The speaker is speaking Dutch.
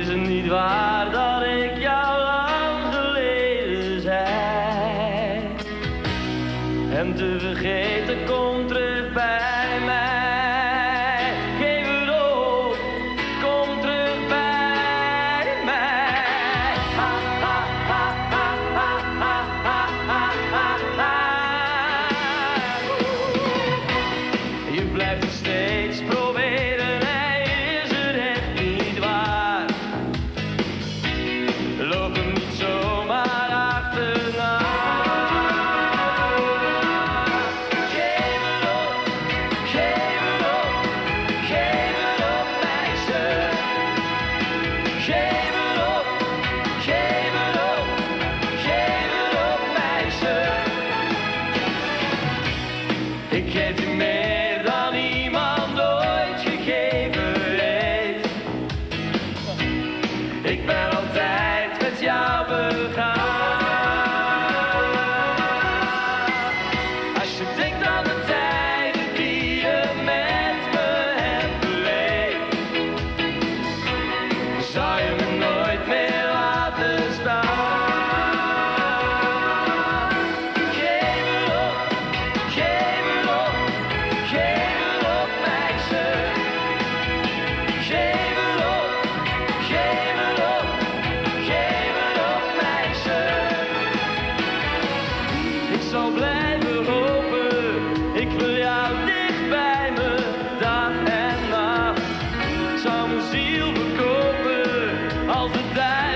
Is het niet waar dat ik jou lang geleden zei? Hem te vergeten komt terug bij mij. Geef het op, kom terug bij mij. Ha, ha, ha, ha, ha, ha, ha, ha, ha. Je blijft het steeds proberen. Loop hem niet zomaar achterna. Geef het op, geef het op, geef het op, meisje. Geef het op, geef het op, geef het op, meisje. Ik geef je meer dan iemand ooit gegeven heeft. Ik ben altijd met jou begaan. Als je denkt aan de tijden die je met me hebt beleefd, zou je me nooit meer laten staan. Geef het op, geef het op, geef het op, meisje. Geef het op, geef het op. Ik zal blijven hopen, ik wil jou dicht bij me, dag en nacht. Zou mijn ziel verkopen als het